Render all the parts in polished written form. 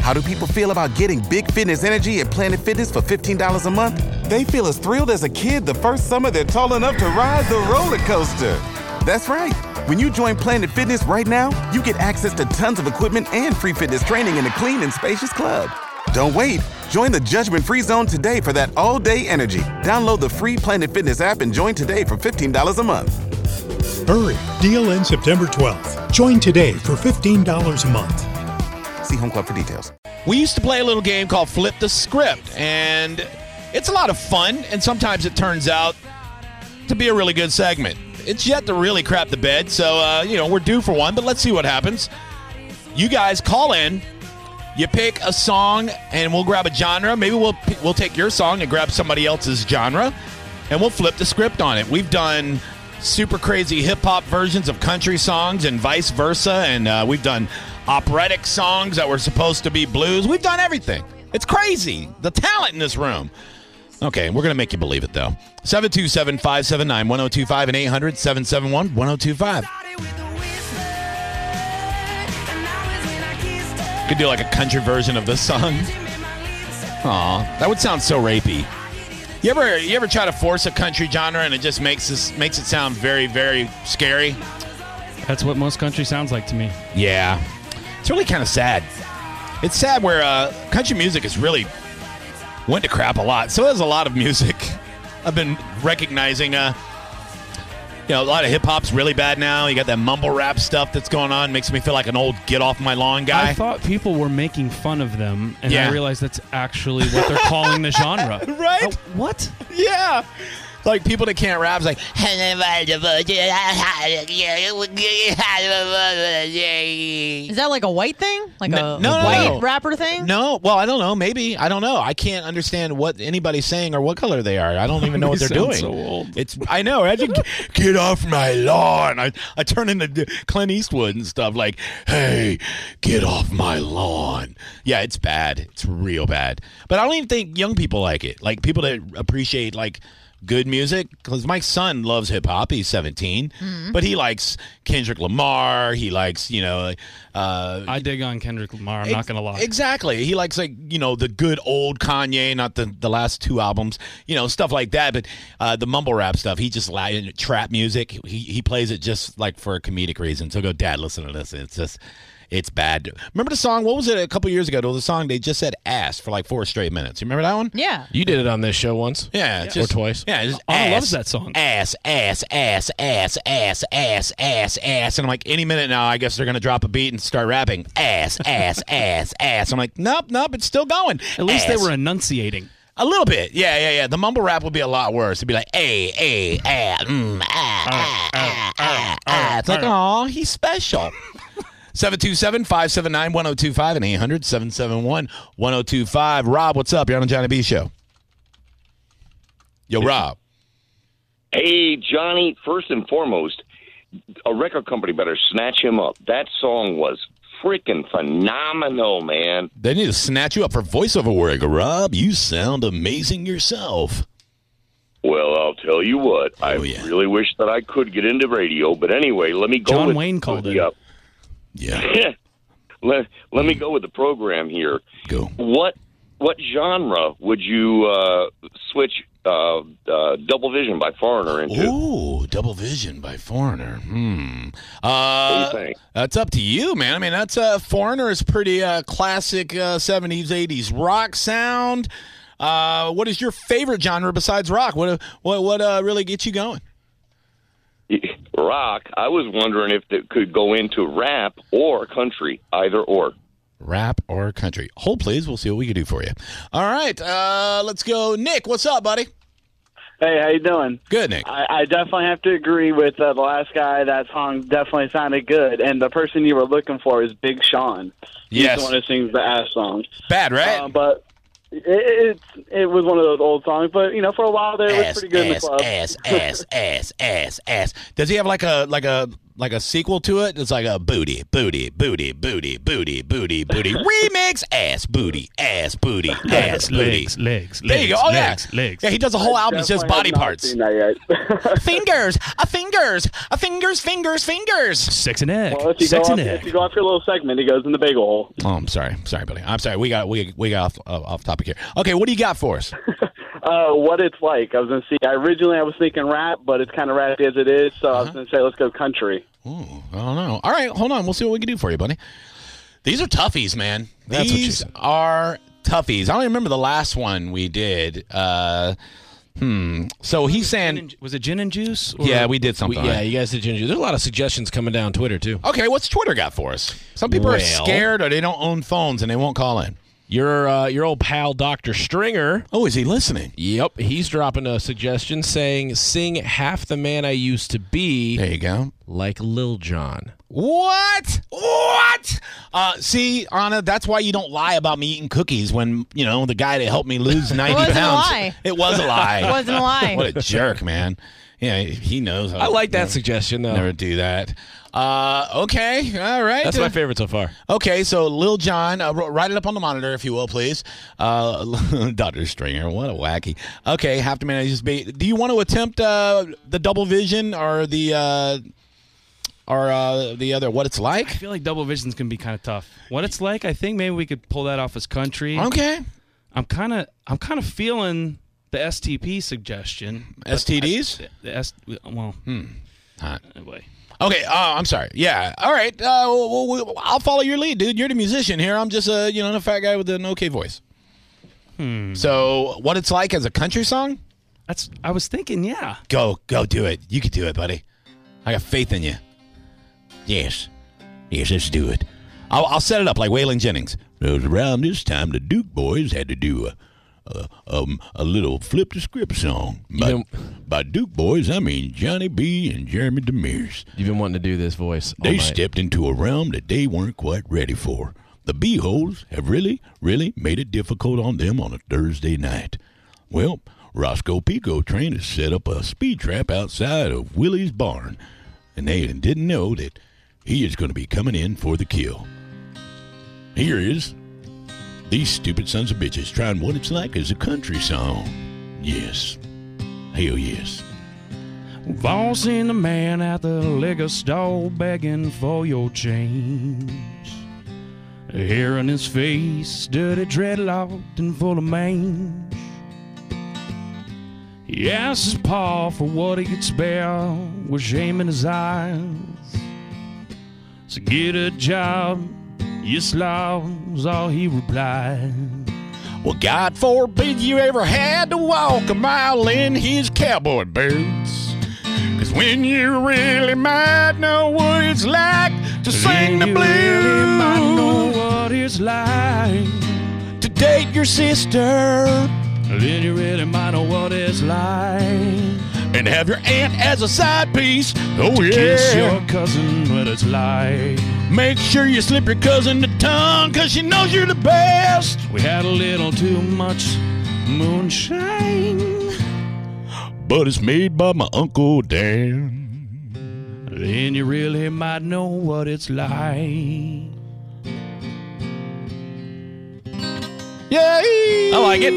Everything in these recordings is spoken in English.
How do people feel about getting big fitness energy at Planet Fitness for $15 a month? They feel as thrilled as a kid the first summer they're tall enough to ride the roller coaster. That's right. When you join Planet Fitness right now, you get access to tons of equipment and free fitness training in a clean and spacious club. Don't wait. Join the judgment-free zone today for that all-day energy. Download the free Planet Fitness app and join today for $15 a month. Hurry. Deal ends September 12th. Join today for $15 a month. See Home Club for details. We used to play a little game called Flip the Script, and it's a lot of fun, and sometimes it turns out to be a really good segment. It's yet to really crap the bed, so, we're due for one, but let's see what happens. You guys call in. You pick a song, and we'll grab a genre. Maybe we'll take your song and grab somebody else's genre, and we'll flip the script on it. We've done super crazy hip-hop versions of country songs and vice versa, and we've done operatic songs that were supposed to be blues. We've done everything. It's crazy, the talent in this room. Okay, we're going to make you believe it, though. 727-579-1025 and 800-771-1025. Could do like a country version of this song. Aw, that would sound so rapey. You ever try to force a country genre and it just makes it sound very, very scary? That's what most country sounds like to me. Yeah. It's really kind of sad. It's sad where country music has really went to crap a lot. So there's a lot of music. I've been recognizing a lot of hip-hop's really bad now. You got that mumble rap stuff that's going on. Makes me feel like an old get-off-my-lawn guy. I thought people were making fun of them, and I realized that's actually what they're calling the genre. Right? What? Yeah. Like, people that can't rap is like... Is that like a white thing? Like a white rapper thing? No. Well, I don't know. Maybe. I don't know. I can't understand what anybody's saying or what color they are. I don't even know what they're doing. So old. I know. I just get off my lawn. I turn into Clint Eastwood and stuff like, hey, get off my lawn. Yeah, it's bad. It's real bad. But I don't even think young people like it. Like, people that appreciate, like, good music, because my son loves hip-hop. He's 17, but he likes Kendrick Lamar. He likes, I dig on Kendrick Lamar, I'm not going to lie. Exactly. He likes, the good old Kanye, not the last two albums, stuff like that. But the mumble rap stuff, he just trap music. He plays it just, like, for a comedic reason. So go, Dad, listen to this. It's bad. Remember the song? What was it a couple years ago? There was a song they just said ass for like 4 straight minutes. You remember that one? Yeah. You did it on this show once? Yeah. Or twice? Yeah. Just Anna ass, loves that song. Ass, ass, ass, ass, ass, ass, ass, ass. And I'm like, any minute now, I guess they're going to drop a beat and start rapping. Ass, ass, ass, ass. I'm like, nope, it's still going. At least ass. they were enunciating. A little bit. Yeah. The mumble rap would be a lot worse. It'd be like, It's like, aw, he's special. 727-579-1025 and 800-771-1025. Rob, what's up? You're on the Johnny B Show. Yo, Rob. Hey, Johnny, first and foremost, a record company better snatch him up. That song was freaking phenomenal, man. They need to snatch you up for voiceover work. Rob, you sound amazing yourself. Well, I'll tell you what. I really wish that I could get into radio. But anyway, let me go John with Wayne called it. Yeah. Let me go with the program here. Go. What genre would you switch Double Vision by Foreigner into? Ooh, Double Vision by Foreigner. What do you think? That's up to you, man. I mean, that's Foreigner is pretty classic 70s, 80s rock sound. What is your favorite genre besides rock? What really gets you going? Rock. I was wondering if it could go into rap or country, either or. Rap or country. Hold, please. We'll see what we can do for you. All right. Let's go. Nick, what's up, buddy? Hey, how you doing? Good, Nick. I definitely have to agree with the last guy. That song definitely sounded good. And the person you were looking for is Big Sean. Yes. He's the one who sings the ass song. Bad, right? But it was one of those old songs. But, for a while there, it was pretty good in the club. Ass. Does he have like a like a sequel to it. It's like a booty remix, ass booty, ass booty. Legs. There you go. Oh yeah, legs. Yeah, he does a whole album. It's just body parts. Fingers. Fingers. Sex and egg. Well, if you go off your little segment, he goes in the bagel hole. Oh, I'm sorry, buddy. I'm sorry. We got off topic here. Okay, what do you got for us? What it's like. I was going to see. Originally, I was thinking rap, but it's kind of rappy as it is. So I was going to say, let's go country. Ooh, I don't know. All right, hold on. We'll see what we can do for you, buddy. These are toughies, man. That's what you These said. are toughies. I don't remember the last one we did. So he's saying, Was it gin and juice? Or? yeah, we did something. Yeah, you guys did ginger. There's a lot of suggestions coming down Twitter, too. Okay, what's Twitter got for us? Some people are scared or they don't own phones and they won't call in. Your old pal, Dr. Stringer. Oh, is he listening? Yep, he's dropping a suggestion saying, sing Half the Man I Used to Be There you go. like Lil Jon. What? See, Anna, that's why you don't lie about me eating cookies when, the guy that helped me lose 90 wasn't pounds. a lie. It was a lie. It wasn't a lie. What a jerk, man. Yeah, he knows. I like that suggestion, though. Never do that. Okay, all right. That's my favorite so far. Okay, so Lil Jon, write it up on the monitor, if you will, please. Dr. Stringer, what a wacky. Okay, Half the Man I Used to Be. Do you want to attempt the Double Vision or the other What It's Like? I feel like double visions can be kind of tough. What It's Like, I think maybe we could pull that off as country. Okay. I'm kind of feeling the STP suggestion. STDs? Hot. Anyway. Okay, I'm sorry. Yeah, all right. I'll follow your lead, dude. You're the musician here. I'm just a fat guy with an okay voice. So, What It's Like as a country song? I was thinking, yeah. Go do it. You can do it, buddy. I got faith in you. Yes, let's do it. I'll set it up like Waylon Jennings. It was around this time the Duke boys had to do a little flip the script song. By Duke boys, I mean Johnny B. and Jeremy Demers. You've been wanting to do this voice all They night. stepped into a realm that they weren't quite ready for. The B-holes have really, really made it difficult on them on a Thursday night. Well, Roscoe Pico Train has set up a speed trap outside of Willie's barn, and they didn't know that he is going to be coming in for the kill. Here is these stupid sons of bitches trying What It's Like as a country song. Yes. Hell yes. We've all seen the man at the liquor store begging for your change. Hair on his face, dirty dreadlocked and full of mange. He asks his pa for what he could spare with shame in his eyes. So get a job, you slob, was all he replied. Well, God forbid you ever had to walk a mile in his cowboy boots. 'Cause when you really might know what it's like to sing the You blues, really might know what it's like to date your sister, then you really might know what it's like and have your aunt as a side piece. Oh, kiss yeah. your cousin, what it's like. Make sure you slip your cousin the tongue, 'cause she knows you're the best. We had a little too much moonshine, But it's made by my Uncle Dan. then you really might know what it's like. Yay! I like it.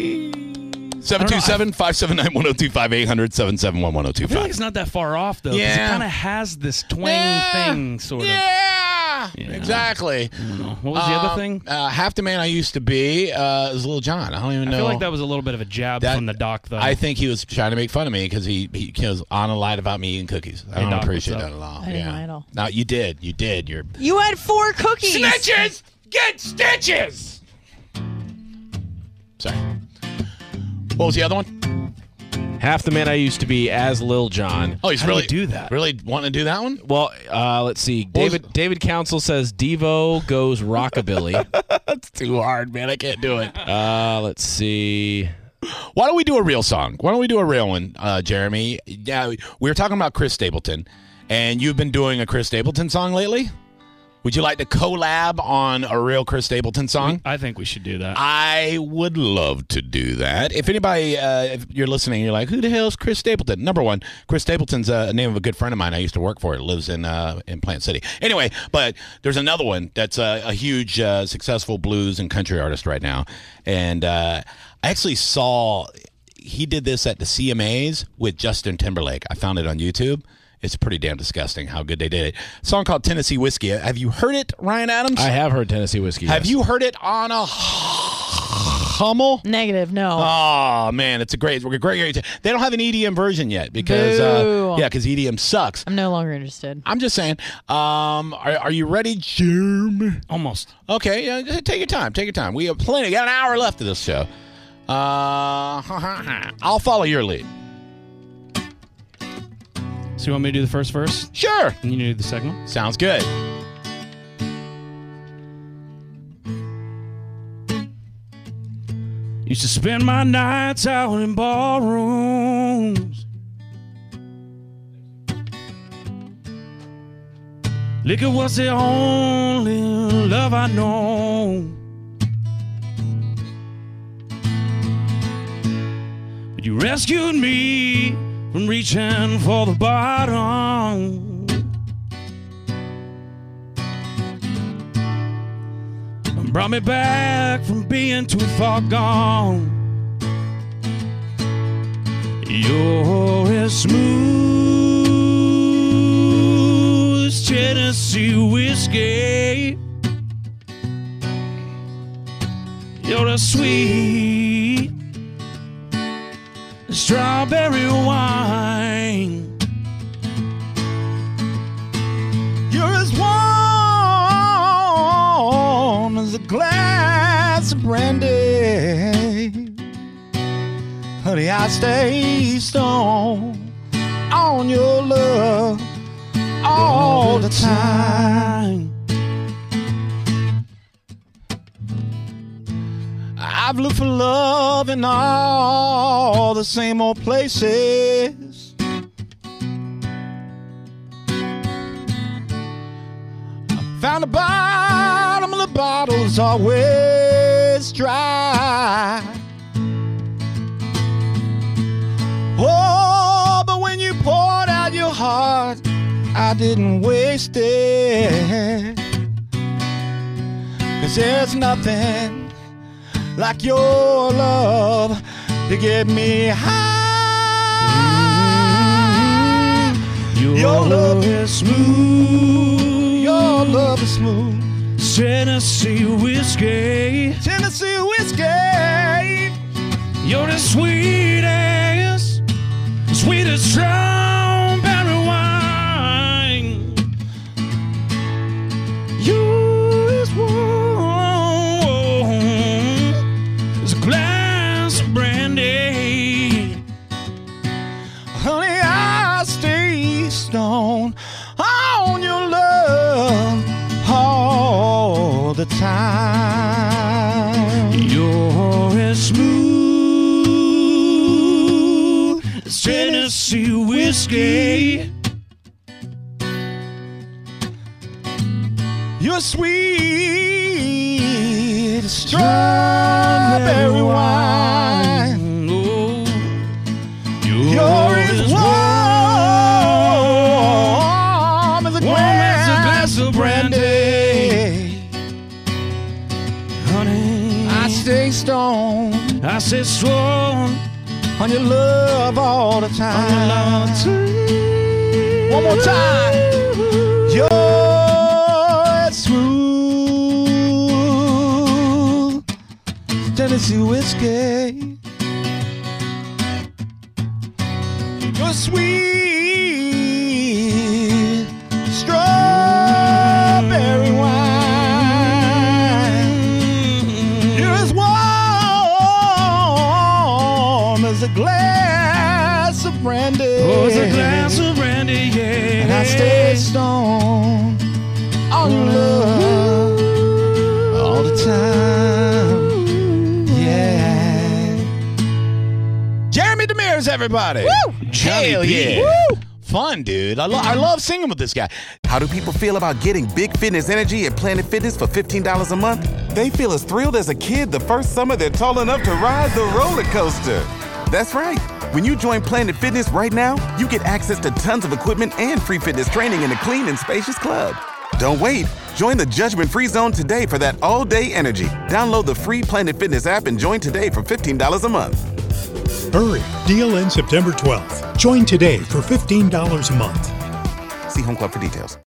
727-579-1025, 800-771-1025. I feel like it's not that far off, though, because Yeah. it kind of has this twang thing, sort of. Yeah, Yeah. exactly. I don't know. What was the other thing? Half the Man I Used to Be is Lil Jon. I don't even know. I feel like that was a little bit of a jab from the doc, though. I think he was trying to make fun of me because he Anna lied about me eating cookies. I Hey, don't Doc, appreciate what's that up? at all. I didn't lie at all. No, you did. You did. You had 4 cookies. Snitches get stitches. Sorry. What was the other one? Half the Man I Used to Be as Lil Jon. Oh, he's How do really you do that? Really wanting to do that one? Well, let's see. was- David Council says Devo goes rockabilly. That's too hard, man. I can't do it. Let's see. Why don't we do a real song? Why don't we do a real one, Jeremy? Yeah, we were talking about Chris Stapleton, and you've been doing a Chris Stapleton song lately? Would you like to collab on a real Chris Stapleton song? I think we should do that. I would love to do that. If anybody, if you're listening, you're like, who the hell is Chris Stapleton? Number one, Chris Stapleton's a name of a good friend of mine I used to work for. It lives in Plant City. Anyway, but there's another one that's a huge, successful blues and country artist right now. And I actually saw he did this at the CMAs with Justin Timberlake. I found it on YouTube. It's pretty damn disgusting how good they did it. A song called Tennessee Whiskey. Have you heard it, Ryan Adams? I have heard Tennessee Whiskey. Have you heard it on a Hummel? Negative, no. Oh, man, it's a great. They don't have an EDM version yet because EDM sucks. I'm no longer interested. I'm just saying. Are you ready, Jim? Almost. Okay, take your time. Take your time. We have plenty. Got an hour left of this show. I'll follow your lead. So you want me to do the first verse? Sure. And you do the second one? Sounds good. Used to spend my nights out in ballrooms. Liquor was the only love I know. But you rescued me from reaching for the bottom. And brought me back from being too far gone. You're as smooth as Tennessee whiskey. You're as sweet as strawberry wine. You're as warm as a glass of brandy. Honey, I stay stoned on your love all the time. I've looked for love in all the same old places. I found the bottom of the bottle's always dry. Oh, but when you poured out your heart, I didn't waste it. 'Cause there's nothing like your love to get me high. Your love is smooth. Your love is smooth. Tennessee whiskey. Tennessee whiskey. You're the sweetest, sweetest strawberry wine. You're as warm as a glass of brandy. Honey, I stay stoned on your love all the time. You're as smooth as Tennessee whiskey. You're sweet as strawberry wine. Oh, You're as warm as a glass of brandy. honey, I stay stoned I said strong on your love all the time. One more time. You're smooth Tennessee whiskey. You're sweet strawberry wine. You're as warm as a glass of brandy. Oh, it's a glass of brandy, yeah. And I stay stoned on your love all the time. Yeah. Jeremy Demers, everybody. Woo! Hell yeah. Woo! Fun, dude. I love singing with this guy. How do people feel about getting big fitness energy at Planet Fitness for $15 a month? They feel as thrilled as a kid the first summer they're tall enough to ride the roller coaster. That's right. When you join Planet Fitness right now, you get access to tons of equipment and free fitness training in a clean and spacious club. Don't wait. Join the judgment-free zone today for that all-day energy. Download the free Planet Fitness app and join today for $15 a month. Hurry. Deal ends September 12th. Join today for $15 a month. See Home Club for details.